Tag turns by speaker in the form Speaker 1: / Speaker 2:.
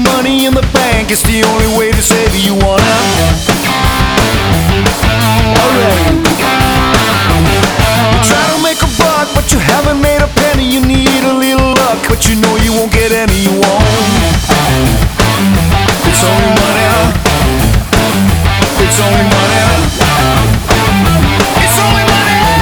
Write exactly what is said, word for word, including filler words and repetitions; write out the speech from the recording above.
Speaker 1: money in the bank, it's the only way to save you. You wanna? Alright. You try to make a buck, but you haven't made a penny. You need a little luck, but you know you won't get any. You won't.